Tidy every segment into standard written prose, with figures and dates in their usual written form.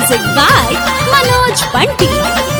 Music by Manoj Bunty.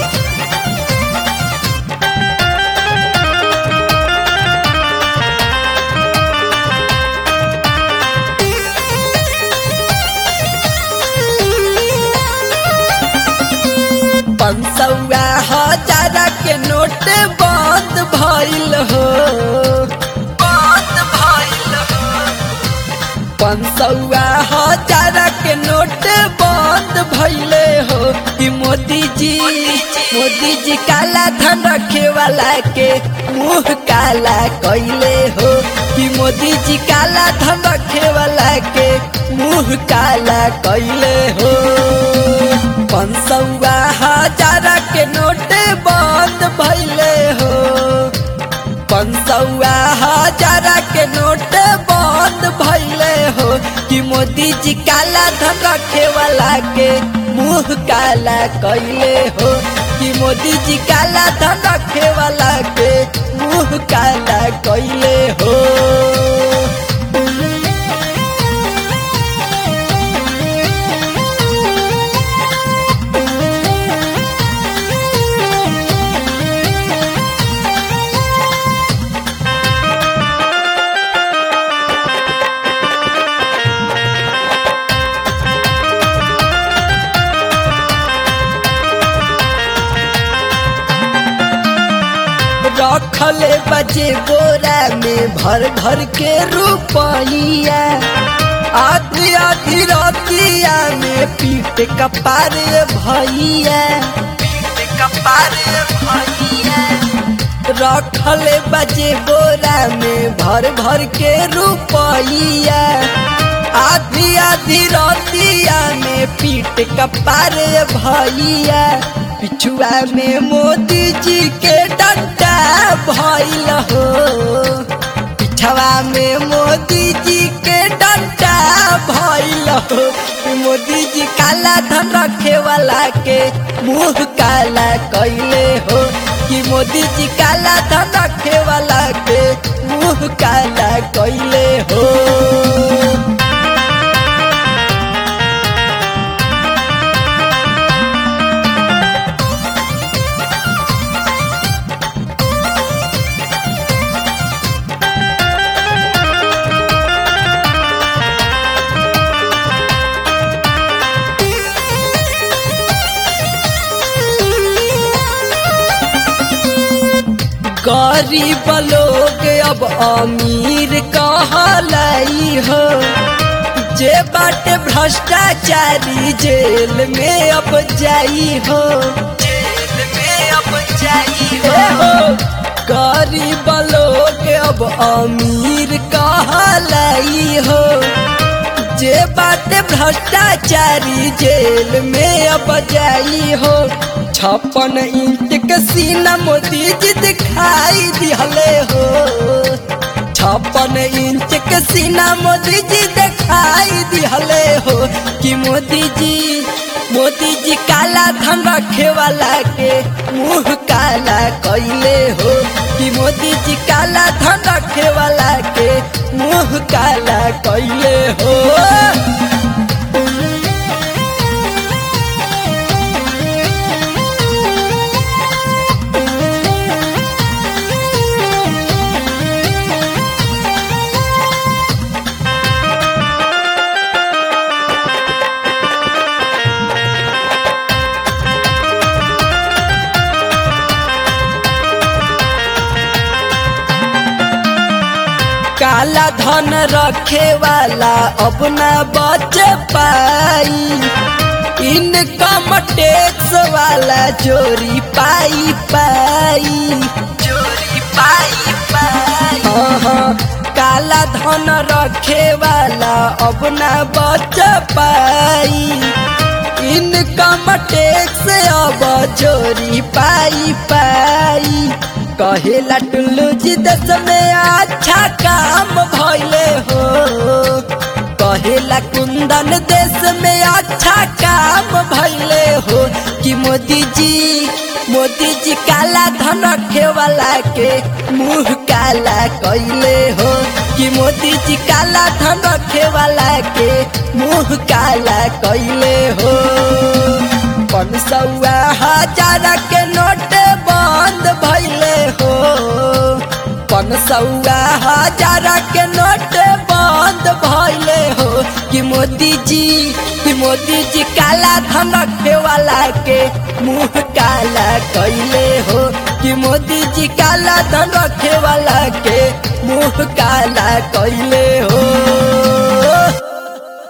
पंसौआ हजार के note बंद भइल हो, बंद भइल हो। पंसौआ हजार के नोट बंद भइले हो कि मोदी जी काला धन रखे वाला के मुंह काला कइले हो कि मोदी जी काला धन रखे वाला के मुंह काला कइले हो। पंसौआ हजार के नोट बंद भइले हो, पंसौआ हजार के नोट बंद भइले हो कि मोदी जी काला धन रखे वाला के मुंह काला कइले हो कि मोदी जी काला धन रखे वाला के मुंह काला कइले हो। रखले बजे बोरा में भर भर के रुपैया, आधी आधी रतिया में पीट कपारे भैया, पीट कपारे भैया। रखले बजे बोरा में भर भर के रुपैया, आधी आधी रतिया में पीट कपारे भैया। पिछुआ में मोदी जी के डंडा भइल हो, पिछवा में मोदी जी के डंडा भइल हो। मोदी जी काला धन रखे वाला के मुंह काला कइले हो कि मोदी जी काला धन रखे वाला के मुंह काला कइले हो। गरीब लोग अब अमीर कहलाई हो, जे बाटे भ्रष्टाचारी जेल में अब जाई हो, जेल में अब जाई हो। गरीब लोग अब अमीर कहलाई हो, जे बाटे भ्रष्टाचारी जेल में अब जाई हो। 56 इंच के सीना मोदी जी दिखाई दिहले हो, 56 इंच के सीना मोदी जी दिखाई दिहले हो कि मोदी जी काला धन रखे वाला के मुंह काला कइले हो कि मोदी जी काला धन रखे वाला के मुंह काला कइले हो। काला धन रखे वाला अब न बच पाई, इनकम टैक्स वाला चोरी पाई पाई, चोरी पाई पाई। काला धन रखे वाला अब न बच पाई, इनकम टैक्स अब चोरी पाई पाई। कहेला टुल्लू जी देश में अच्छा काम भइले हो, कहेला कुंदन देश में अच्छा काम भइले हो कि मोदी जी काला धन रखे वाला के मुंह काला कइले हो कि मोदी जी काला धन रखे वाला के मुंह काला कैले हो। 500,000 के नोट बंद भइले हो। 500,000 के नोट बंद भइले हो कि मोदी जी काला धन रखे वाला के मुंह काला कैले हो कि मोदी जी काला धन रखे वाला के मुंह काला कैले हो।